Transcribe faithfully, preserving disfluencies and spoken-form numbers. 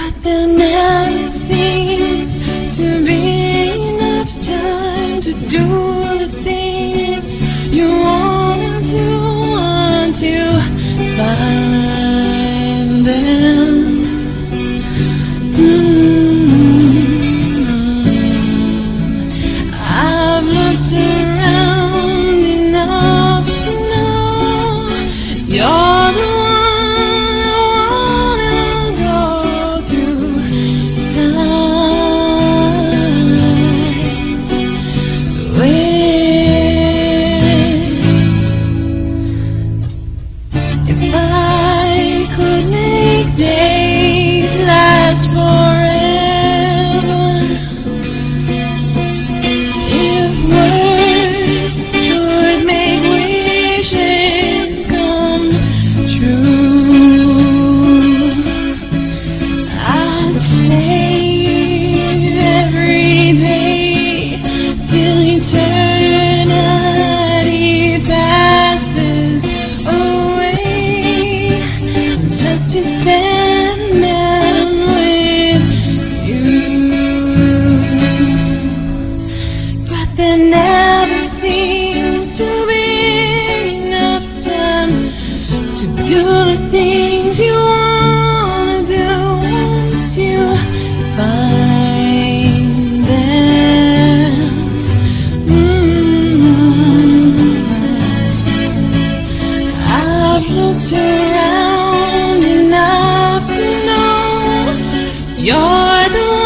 but there never seems to be enough time to do the things you wanna do until find them. Mm-hmm. I've looked around enough to know you're the one I wanna go through time with. If I could make days last forever, if words could make wishes come true, I'd save every day till eternity passes away, just to spend them with you. But there never seems to be enough time to do the things you wanna do once you find them. Mm-hmm. I've looked around enough to know you're the